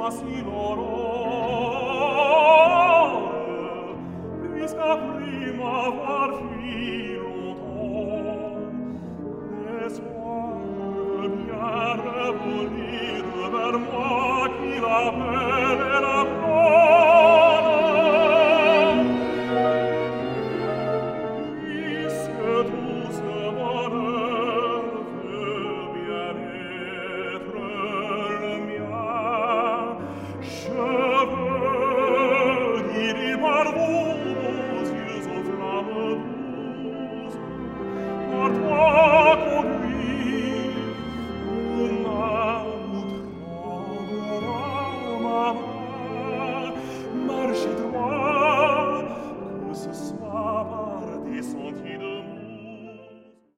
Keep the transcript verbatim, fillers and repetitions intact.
si l'orore, puisqu'à prima var fi longtemps, l'espoir bien revenir vers moi qui l'appelle et l'apprend.